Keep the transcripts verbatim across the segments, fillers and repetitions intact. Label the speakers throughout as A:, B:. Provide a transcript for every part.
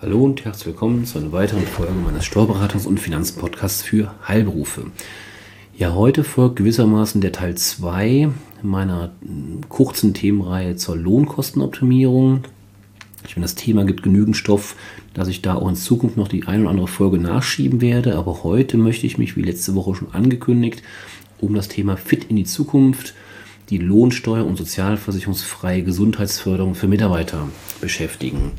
A: Hallo und herzlich willkommen zu einer weiteren Folge meines Steuerberatungs- und Finanzpodcasts für Heilberufe. Ja, heute folgt gewissermaßen der Teil zwei meiner kurzen Themenreihe zur Lohnkostenoptimierung. Ich meine, das Thema gibt genügend Stoff, dass ich da auch in Zukunft noch die eine oder andere Folge nachschieben werde. Aber heute möchte ich mich, wie letzte Woche schon angekündigt, um das Thema Fit in die Zukunft, die Lohnsteuer- und sozialversicherungsfreie Gesundheitsförderung für Mitarbeiter beschäftigen.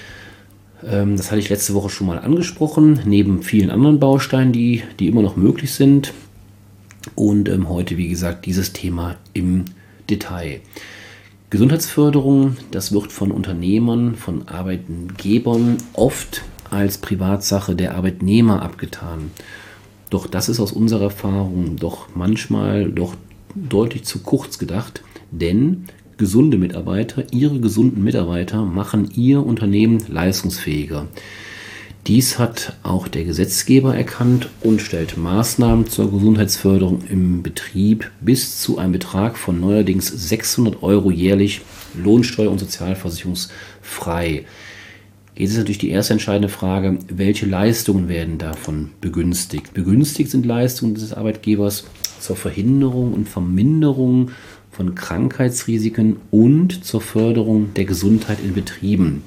A: Das hatte ich letzte Woche schon mal angesprochen, neben vielen anderen Bausteinen, die, die immer noch möglich sind. Und ähm, heute, wie gesagt, dieses Thema im Detail. Gesundheitsförderung, das wird von Unternehmern, von Arbeitgebern oft als Privatsache der Arbeitnehmer abgetan. Doch das ist aus unserer Erfahrung doch manchmal doch deutlich zu kurz gedacht, denn gesunde Mitarbeiter, ihre gesunden Mitarbeiter machen ihr Unternehmen leistungsfähiger. Dies hat auch der Gesetzgeber erkannt und stellt Maßnahmen zur Gesundheitsförderung im Betrieb bis zu einem Betrag von neuerdings sechshundert Euro jährlich Lohnsteuer- und sozialversicherungsfrei. Jetzt ist natürlich die erste entscheidende Frage, welche Leistungen werden davon begünstigt? Begünstigt sind Leistungen des Arbeitgebers zur Verhinderung und Verminderung von Krankheitsrisiken und zur Förderung der Gesundheit in Betrieben.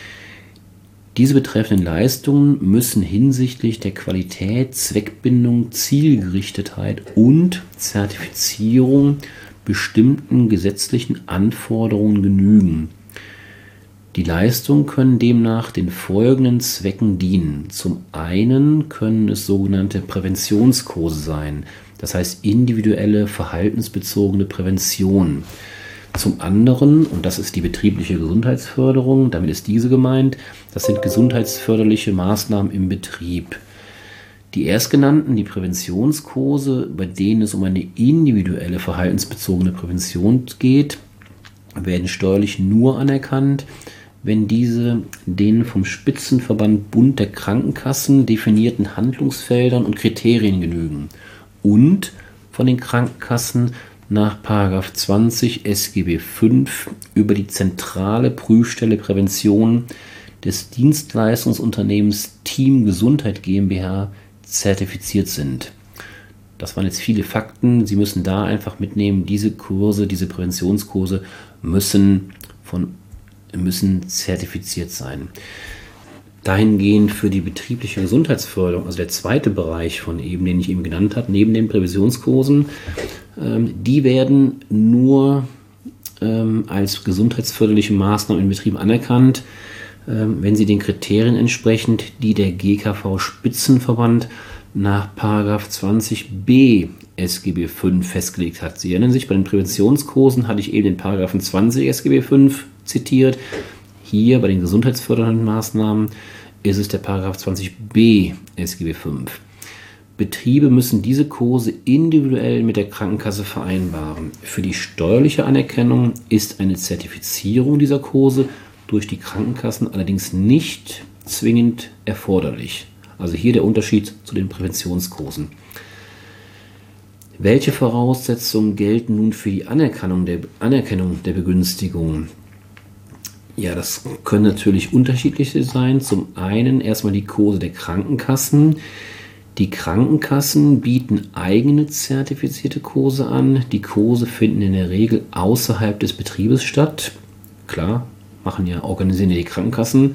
A: Diese betreffenden Leistungen müssen hinsichtlich der Qualität, Zweckbindung, Zielgerichtetheit und Zertifizierung bestimmten gesetzlichen Anforderungen genügen. Die Leistungen können demnach den folgenden Zwecken dienen. Zum einen können es sogenannte Präventionskurse sein, das heißt individuelle, verhaltensbezogene Prävention. Zum anderen, und das ist die betriebliche Gesundheitsförderung, damit ist diese gemeint, das sind gesundheitsförderliche Maßnahmen im Betrieb. Die erstgenannten, die Präventionskurse, bei denen es um eine individuelle, verhaltensbezogene Prävention geht, werden steuerlich nur anerkannt, wenn diese den vom Spitzenverband Bund der Krankenkassen definierten Handlungsfeldern und Kriterien genügen und von den Krankenkassen nach Paragraph zwanzig S G B fünf über die zentrale Prüfstelle Prävention des Dienstleistungsunternehmens Team Gesundheit GmbH zertifiziert sind. Das waren jetzt viele Fakten. Sie müssen da einfach mitnehmen, diese Kurse, diese Präventionskurse müssen, von, müssen zertifiziert sein. Dahingehend für die betriebliche Gesundheitsförderung, also der zweite Bereich von eben, den ich eben genannt habe, neben den Präventionskursen, ähm, die werden nur ähm, als gesundheitsförderliche Maßnahmen in Betrieben anerkannt, ähm, wenn sie den Kriterien entsprechend, die der G K V-Spitzenverband nach Paragraph zwanzig b S G B fünf festgelegt hat. Sie erinnern sich, bei den Präventionskursen hatte ich eben den Paragraphen zwanzig S G B fünf zitiert. Hier bei den gesundheitsfördernden Maßnahmen ist es der Paragraph zwanzig b S G B fünf. Betriebe müssen diese Kurse individuell mit der Krankenkasse vereinbaren. Für die steuerliche Anerkennung ist eine Zertifizierung dieser Kurse durch die Krankenkassen allerdings nicht zwingend erforderlich. Also hier der Unterschied zu den Präventionskursen. Welche Voraussetzungen gelten nun für die Anerkennung der, Anerkennung der Begünstigung? Ja, das können natürlich unterschiedliche sein. Zum einen erstmal die Kurse der Krankenkassen. Die Krankenkassen bieten eigene zertifizierte Kurse an. Die Kurse finden in der Regel außerhalb des Betriebes statt. Klar, machen ja, organisieren ja die Krankenkassen.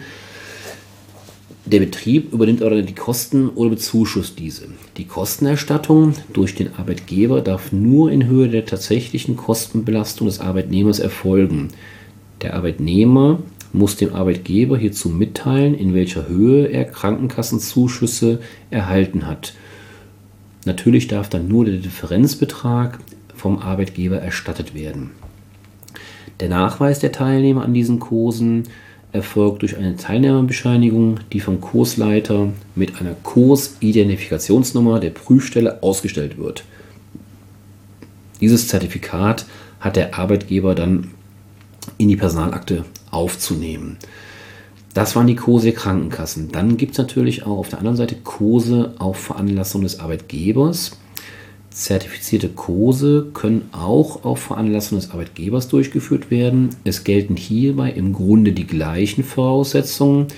A: Der Betrieb übernimmt aber die Kosten oder bezuschusst diese. Die Kostenerstattung durch den Arbeitgeber darf nur in Höhe der tatsächlichen Kostenbelastung des Arbeitnehmers erfolgen. Der Arbeitnehmer muss dem Arbeitgeber hierzu mitteilen, in welcher Höhe er Krankenkassenzuschüsse erhalten hat. Natürlich darf dann nur der Differenzbetrag vom Arbeitgeber erstattet werden. Der Nachweis der Teilnehmer an diesen Kursen erfolgt durch eine Teilnehmerbescheinigung, die vom Kursleiter mit einer Kursidentifikationsnummer der Prüfstelle ausgestellt wird. Dieses Zertifikat hat der Arbeitgeber dann in die Personalakte aufzunehmen. Das waren die Kurse der Krankenkassen. Dann gibt es natürlich auch auf der anderen Seite Kurse auf Veranlassung des Arbeitgebers. Zertifizierte Kurse können auch auf Veranlassung des Arbeitgebers durchgeführt werden. Es gelten hierbei im Grunde die gleichen Voraussetzungen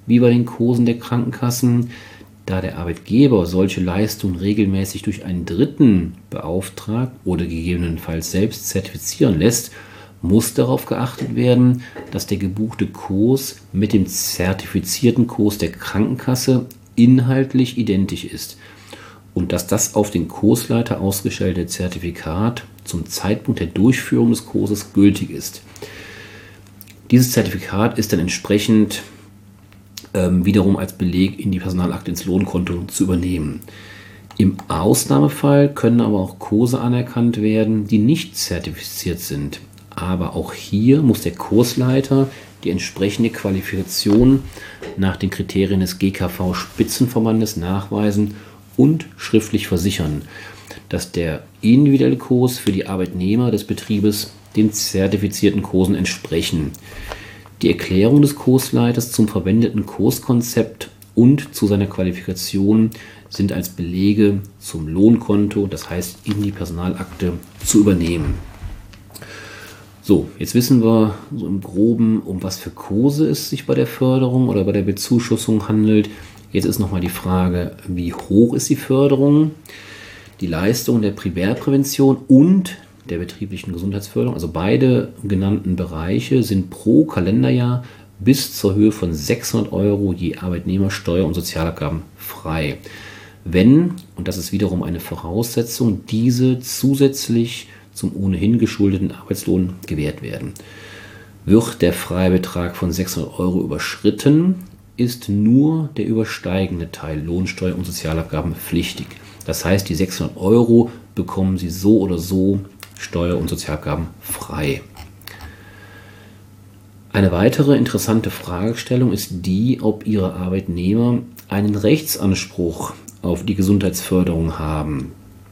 A: wie bei den Kursen der Krankenkassen. Da der Arbeitgeber solche Leistungen regelmäßig durch einen Dritten beauftragt oder gegebenenfalls selbst zertifizieren lässt, muss darauf geachtet werden, dass der gebuchte Kurs mit dem zertifizierten Kurs der Krankenkasse inhaltlich identisch ist und dass das auf den Kursleiter ausgestellte Zertifikat zum Zeitpunkt der Durchführung des Kurses gültig ist. Dieses Zertifikat ist dann entsprechend ähm, wiederum als Beleg in die Personalakte ins Lohnkonto zu übernehmen. Im Ausnahmefall können aber auch Kurse anerkannt werden, die nicht zertifiziert sind. Aber auch hier muss der Kursleiter die entsprechende Qualifikation nach den Kriterien des G K V-Spitzenverbandes nachweisen und schriftlich versichern, dass der individuelle Kurs für die Arbeitnehmer des Betriebes den zertifizierten Kursen entsprechen. Die Erklärung des Kursleiters zum verwendeten Kurskonzept und zu seiner Qualifikation sind als Belege zum Lohnkonto, das heißt in die Personalakte, zu übernehmen. So, jetzt wissen wir so im Groben, um was für Kurse es sich bei der Förderung oder bei der Bezuschussung handelt. Jetzt ist nochmal die Frage, wie hoch ist die Förderung? Die Leistung der Primärprävention und der betrieblichen Gesundheitsförderung, also beide genannten Bereiche, sind pro Kalenderjahr bis zur Höhe von sechshundert Euro je Arbeitnehmer Steuer- und Sozialabgaben frei. Wenn, und das ist wiederum eine Voraussetzung, diese zusätzlich zum ohnehin geschuldeten Arbeitslohn gewährt werden. Wird der Freibetrag von sechshundert Euro überschritten, ist nur der übersteigende Teil Lohnsteuer und Sozialabgaben pflichtig. Das heißt, die sechshundert Euro bekommen Sie so oder so Steuer- und Sozialabgaben frei. Eine weitere interessante Fragestellung ist die, ob Ihre Arbeitnehmer einen Rechtsanspruch auf die Gesundheitsförderung haben.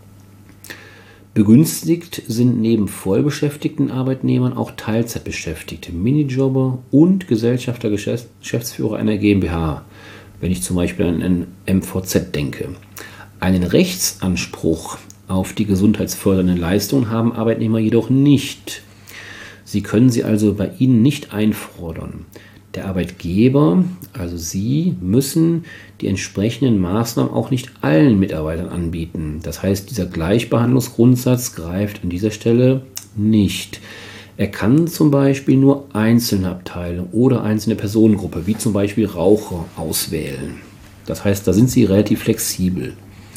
A: Begünstigt sind neben vollbeschäftigten Arbeitnehmern auch Teilzeitbeschäftigte, Minijobber und Gesellschafter, Geschäftsführer einer GmbH, wenn ich zum Beispiel an ein M V Z denke. Einen Rechtsanspruch auf die gesundheitsfördernden Leistungen haben Arbeitnehmer jedoch nicht. Sie können sie also bei Ihnen nicht einfordern. Der Arbeitgeber, also Sie, müssen die entsprechenden Maßnahmen auch nicht allen Mitarbeitern anbieten. Das heißt, dieser Gleichbehandlungsgrundsatz greift an dieser Stelle nicht. Er kann zum Beispiel nur einzelne Abteilungen oder einzelne Personengruppen, wie zum Beispiel Raucher, auswählen. Das heißt, da sind Sie relativ flexibel.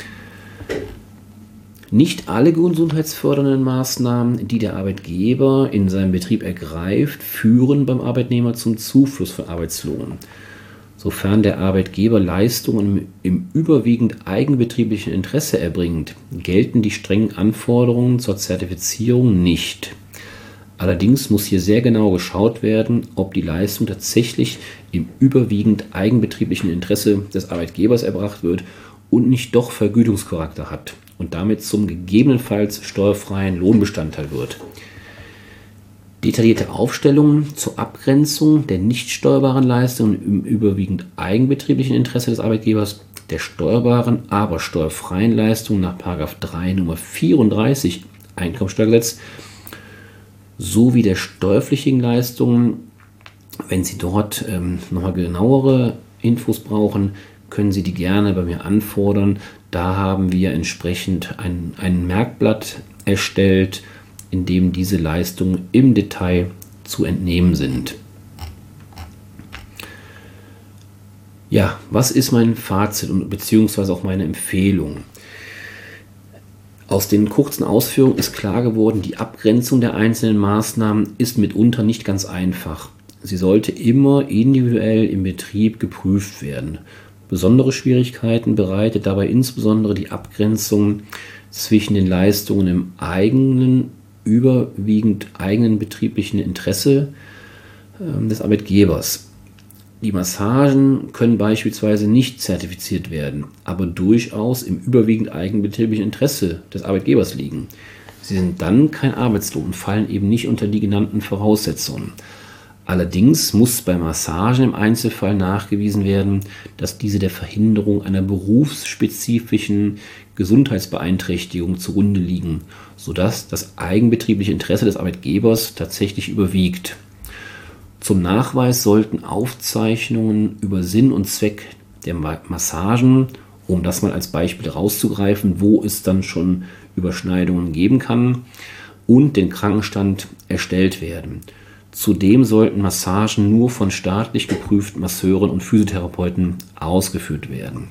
A: Nicht alle gesundheitsfördernden Maßnahmen, die der Arbeitgeber in seinem Betrieb ergreift, führen beim Arbeitnehmer zum Zufluss von Arbeitslohn. Sofern der Arbeitgeber Leistungen im überwiegend eigenbetrieblichen Interesse erbringt, gelten die strengen Anforderungen zur Zertifizierung nicht. Allerdings muss hier sehr genau geschaut werden, ob die Leistung tatsächlich im überwiegend eigenbetrieblichen Interesse des Arbeitgebers erbracht wird und nicht doch Vergütungscharakter hat und damit zum gegebenenfalls steuerfreien Lohnbestandteil wird. Detaillierte Aufstellungen zur Abgrenzung der nicht steuerbaren Leistungen im überwiegend eigenbetrieblichen Interesse des Arbeitgebers, der steuerbaren, aber steuerfreien Leistungen nach Paragraph drei Nummer vierunddreißig Einkommensteuergesetz sowie der steuerpflichtigen Leistungen. Wenn Sie dort ähm, nochmal genauere Infos brauchen, können Sie die gerne bei mir anfordern. Da haben wir entsprechend ein, ein Merkblatt erstellt, in dem diese Leistungen im Detail zu entnehmen sind. Ja, was ist mein Fazit und beziehungsweise auch meine Empfehlung? Aus den kurzen Ausführungen ist klar geworden, die Abgrenzung der einzelnen Maßnahmen ist mitunter nicht ganz einfach. Sie sollte immer individuell im Betrieb geprüft werden. Besondere Schwierigkeiten bereitet dabei insbesondere die Abgrenzung zwischen den Leistungen im eigenen, überwiegend eigenen betrieblichen Interesse äh, des Arbeitgebers. Die Massagen können beispielsweise nicht zertifiziert werden, aber durchaus im überwiegend eigenbetrieblichen Interesse des Arbeitgebers liegen. Sie sind dann kein Arbeitslohn und fallen eben nicht unter die genannten Voraussetzungen. Allerdings muss bei Massagen im Einzelfall nachgewiesen werden, dass diese der Verhinderung einer berufsspezifischen Gesundheitsbeeinträchtigung zugrunde liegen, sodass das eigenbetriebliche Interesse des Arbeitgebers tatsächlich überwiegt. Zum Nachweis sollten Aufzeichnungen über Sinn und Zweck der Massagen, um das mal als Beispiel rauszugreifen, wo es dann schon Überschneidungen geben kann, und den Krankenstand erstellt werden. Zudem sollten Massagen nur von staatlich geprüften Masseuren und Physiotherapeuten ausgeführt werden.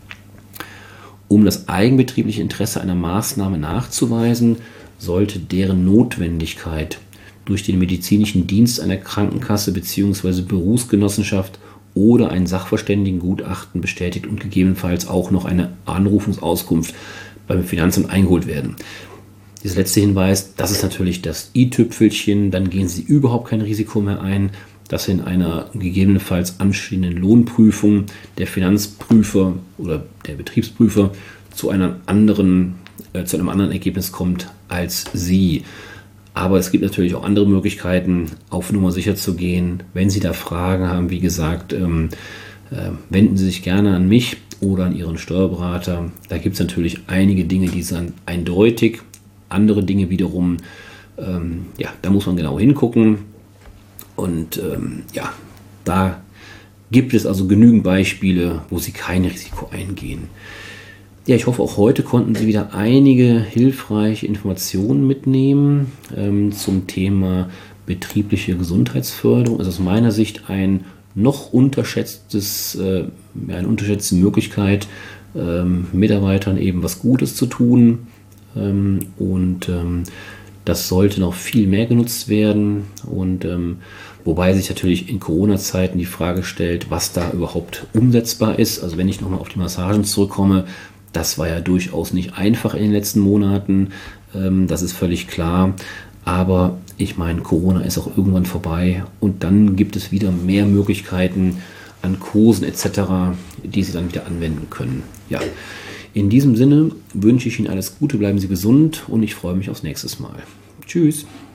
A: Um das eigenbetriebliche Interesse einer Maßnahme nachzuweisen, sollte deren Notwendigkeit durch den medizinischen Dienst einer Krankenkasse bzw. Berufsgenossenschaft oder ein Sachverständigengutachten bestätigt und gegebenenfalls auch noch eine Anrufungsauskunft beim Finanzamt eingeholt werden. Dieser letzte Hinweis, das ist natürlich das i-Tüpfelchen, dann gehen Sie überhaupt kein Risiko mehr ein, dass Sie in einer gegebenenfalls anstehenden Lohnprüfung der Finanzprüfer oder der Betriebsprüfer zu, einer anderen, äh, zu einem anderen Ergebnis kommt als Sie. Aber es gibt natürlich auch andere Möglichkeiten, auf Nummer sicher zu gehen. Wenn Sie da Fragen haben, wie gesagt, ähm, äh, wenden Sie sich gerne an mich oder an Ihren Steuerberater. Da gibt es natürlich einige Dinge, die sind eindeutig. Andere Dinge wiederum, ähm, ja, da muss man genau hingucken. Und ähm, ja, da gibt es also genügend Beispiele, wo Sie kein Risiko eingehen. Ja, ich hoffe, auch heute konnten Sie wieder einige hilfreiche Informationen mitnehmen ähm, zum Thema betriebliche Gesundheitsförderung. Also aus meiner Sicht ein noch unterschätztes, äh, eine unterschätzte Möglichkeit, ähm, Mitarbeitern eben was Gutes zu tun. Ähm, und ähm, das sollte noch viel mehr genutzt werden. Und ähm, wobei sich natürlich in Corona-Zeiten die Frage stellt, was da überhaupt umsetzbar ist. Also wenn ich nochmal auf die Massagen zurückkomme, das war ja durchaus nicht einfach in den letzten Monaten, ähm, das ist völlig klar. Aber ich meine, Corona ist auch irgendwann vorbei und dann gibt es wieder mehr Möglichkeiten an Kursen et cetera, die Sie dann wieder anwenden können. Ja, in diesem Sinne wünsche ich Ihnen alles Gute, bleiben Sie gesund und ich freue mich aufs nächste Mal. Tschüss!